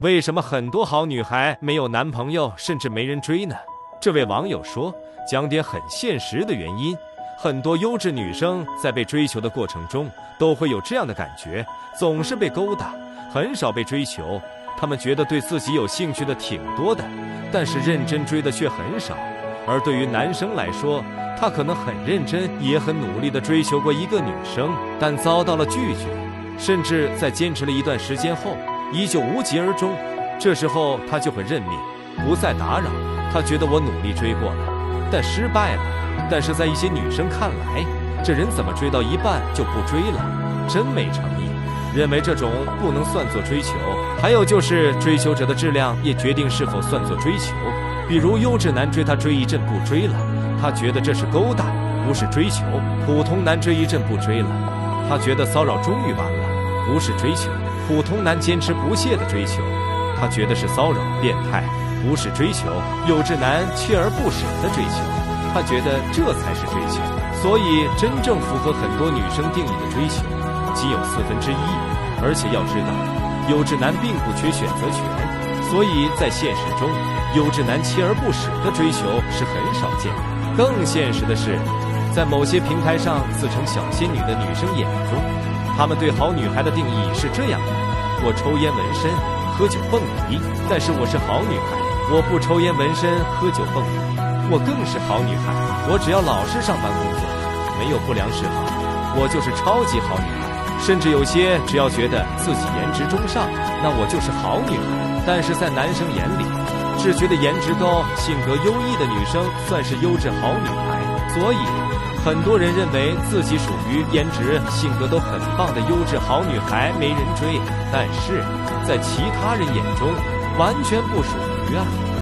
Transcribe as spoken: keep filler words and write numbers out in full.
为什么很多好女孩没有男朋友，甚至没人追呢？这位网友说，讲点很现实的原因。很多优质女生在被追求的过程中，都会有这样的感觉，总是被勾搭，很少被追求。她们觉得对自己有兴趣的挺多的，但是认真追的却很少。而对于男生来说，他可能很认真，也很努力地追求过一个女生，但遭到了拒绝，甚至在坚持了一段时间后，依旧无疾而终。这时候他就会认命，不再打扰。他觉得我努力追过了，但失败了。但是在一些女生看来，这人怎么追到一半就不追了，真没诚意，认为这种不能算作追求。还有就是追求者的质量也决定是否算作追求。比如优质男追她追一阵不追了，他觉得这是勾搭，不是追求。普通男追一阵不追了，他觉得骚扰终于完了，不是追求。普通男坚持不懈的追求，他觉得是骚扰变态，不是追求。优质男锲而不舍的追求，他觉得这才是追求。所以真正符合很多女生定义的追求仅有四分之一。而且要知道，优质男并不缺选择权，所以在现实中，优质男锲而不舍的追求是很少见的。更现实的是，在某些平台上自称小仙女的女生眼中，她们对好女孩的定义是这样的：我抽烟纹身，喝酒蹦迪，但是我是好女孩。我不抽烟纹身，喝酒蹦迪，我更是好女孩。我只要老实上班工作，没有不良嗜好，我就是超级好女孩。甚至有些只要觉得自己颜值中上，那我就是好女孩。但是在男生眼里，只觉得颜值高、性格优异的女生算是优质好女孩。所以很多人认为自己属于颜值、性格都很棒的优质好女孩，没人追。但是在其他人眼中，完全不属于啊。